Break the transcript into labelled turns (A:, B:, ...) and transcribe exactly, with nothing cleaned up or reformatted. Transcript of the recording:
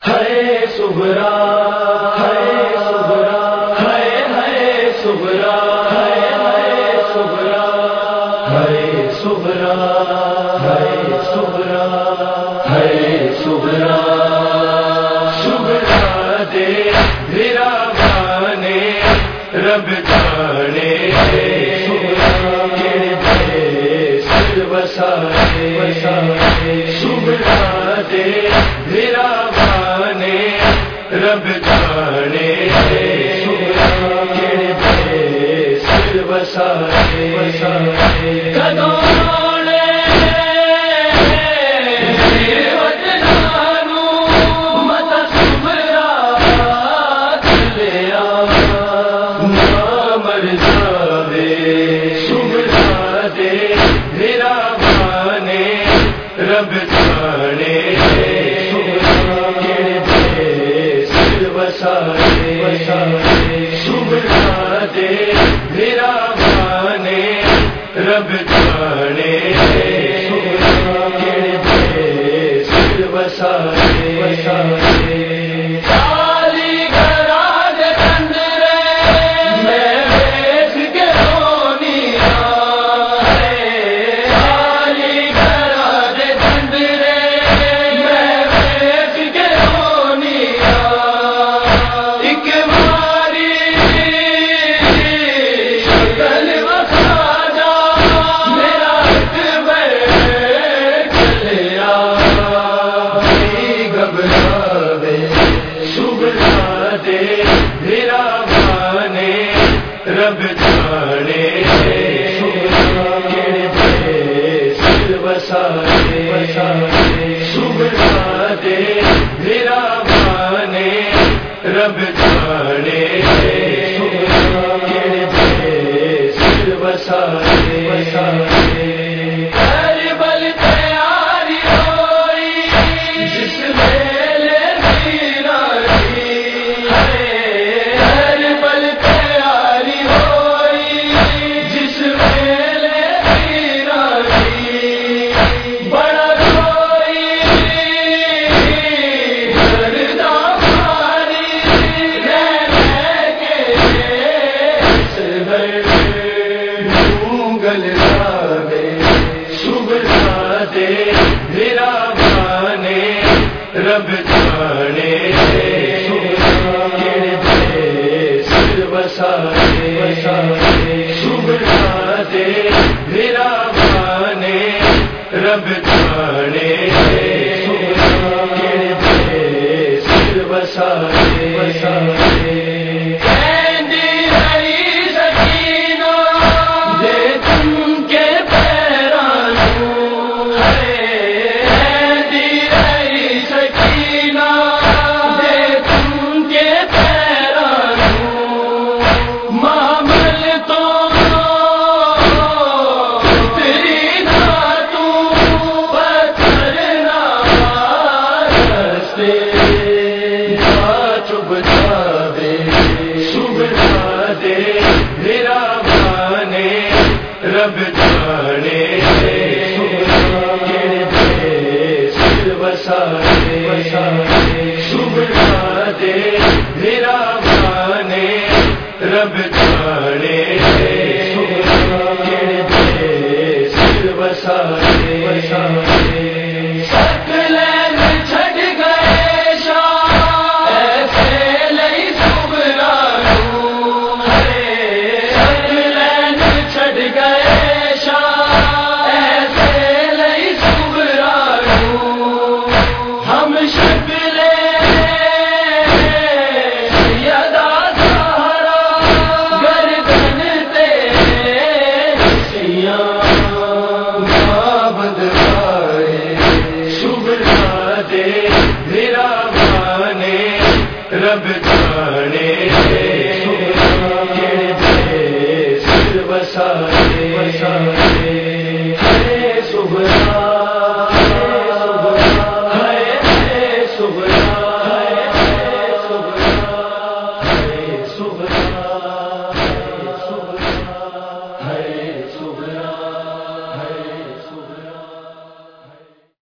A: ہے صبرا ہے صبرا ہے ہے صبرا ہے ہے صبرا ہے صبرا ہے صبرا ہے صبرا صبرا دے میرا بانے رب جانے وسانے صبح دے میرا بانے رب جانے سر وسانے کدوں رب جانے سر وسانے صبح دے میرا بانے رب جانے سر وسانے رب جانے سر وسانے صبح دے میرا بانے رب جانے سر وسانے میرا بانے رب جانے سر وسانے صبح دے میرا بانے رب جانے سر وسانے میرا بانے رب جانے سر وسانے صبح دے میرا بانے رب جانے سر وسانے رب جانے